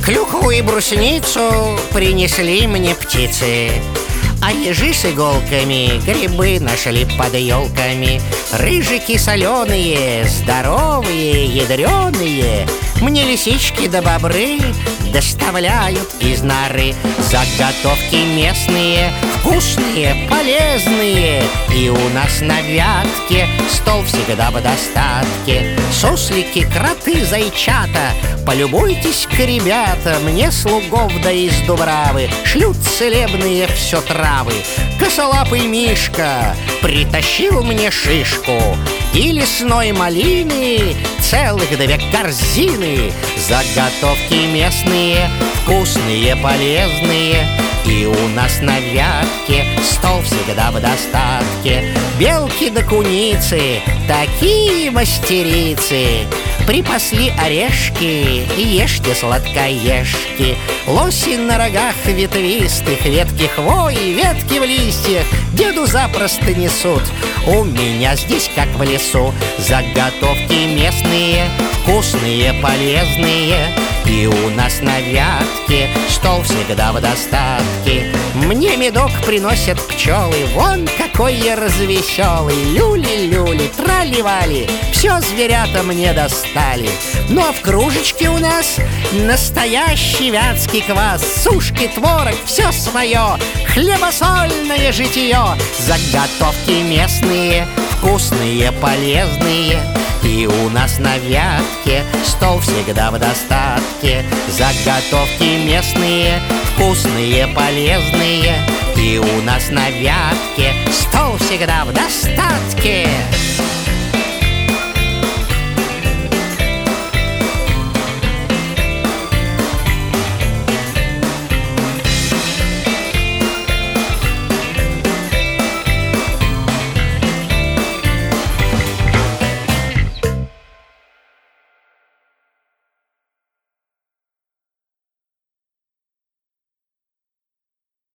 Клюкву и брусеницу принесли мне птицы, а ежи с иголками грибы нашли под елками. Рыжики соленые, здоровые, ядреные мне лисички да бобры доставляют из норы. Заготовки местные, вкусные, полезные, и у нас на Вятке стол всегда в достатке. Суслики, кроты, зайчата, полюбуйтесь-ка, ребята, мне слугов да из Дубравы шлют целебные все травы. Косолапый Мишка притащил мне шишку и лесной малины целых 2 корзины. Заготовки местные, вкусные, полезные, и у нас на Вятке стол всегда в достатке. Белки да куницы, такие мастерицы, припасли орешки, и ешьте, сладкоежки. Лоси на рогах ветвистых, ветки хвои, ветки в листьях деду запросто несут. У меня здесь как в лесу. Заготовки местные, вкусные, полезные, и у нас на Вятке стол всегда в достатке. Мне медок приносят пчелы, вон какой я развеселый. Люли-люли, трали-вали, все зверята мне достали. Ну а в кружечке у нас настоящий вятский квас, сушки, творог, все свое, хлебосольное житие. Заготовки местные, вкусные, полезные, и у нас на Вятке стол всегда в достатке. Заготовки местные, вкусные, полезные, и у нас на Вятке стол всегда в достатке.